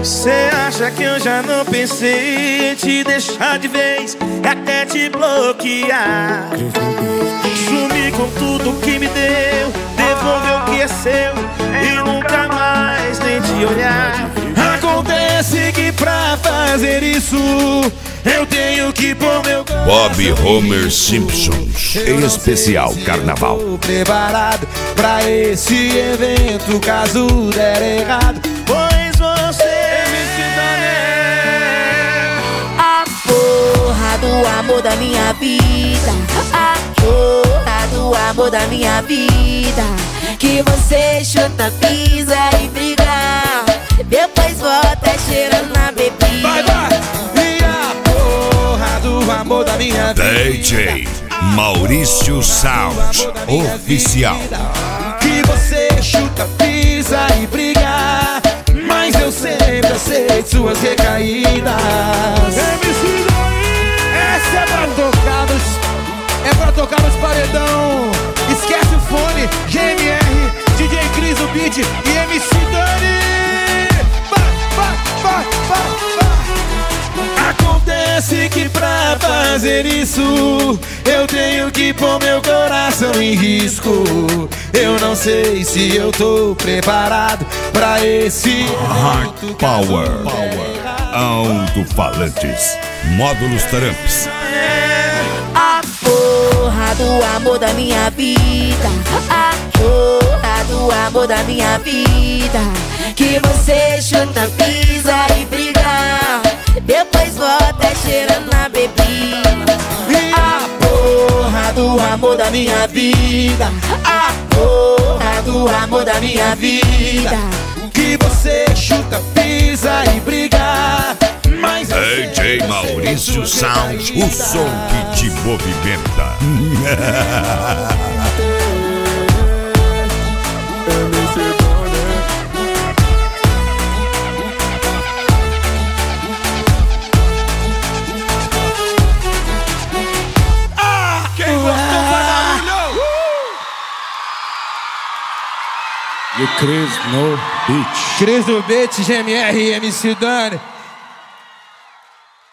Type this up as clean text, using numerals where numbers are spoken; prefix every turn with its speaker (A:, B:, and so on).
A: Cê acha que eu já não pensei em te deixar de vez e até te bloquear? Sumir com tudo que me deu, devolver o que é seu e nunca mais nem te olhar. Acontece que pra fazer isso eu tenho que pôr meu
B: Bob Homer Simpsons, em especial Carnaval.
A: Tô preparado pra esse evento caso der errado, pois você me
C: a porra do amor da minha vida, a porra do amor da minha vida, que você chuta, pisa e briga, depois volta cheirando na bebida.
A: Vai, vai! E a porra do amor da minha vida,
B: DJ Maurício Sound, oficial.
A: que você chuta, pisa e briga, mas eu sempre aceito suas recaídas. Essa é pra tocar nos paredão. Esquece o fone, GMR, DJ Cris, o beat e MC Dani. Acontece que pra fazer isso eu tenho que pôr meu coração em risco. Eu não sei se eu tô preparado pra esse
B: Hard Power, alto-falantes, módulos Tramps.
C: A porra do amor da minha vida, a porra do amor da minha vida, que você chuta, pisa e briga, depois volta cheirando na bebida. A porra do amor da minha vida, a porra do amor da minha vida,
A: que você chuta, pisa e briga, mas
B: DJ Maurício Sound, o som que te movimenta.
A: E o Cris no beat, GMR e MC Dani.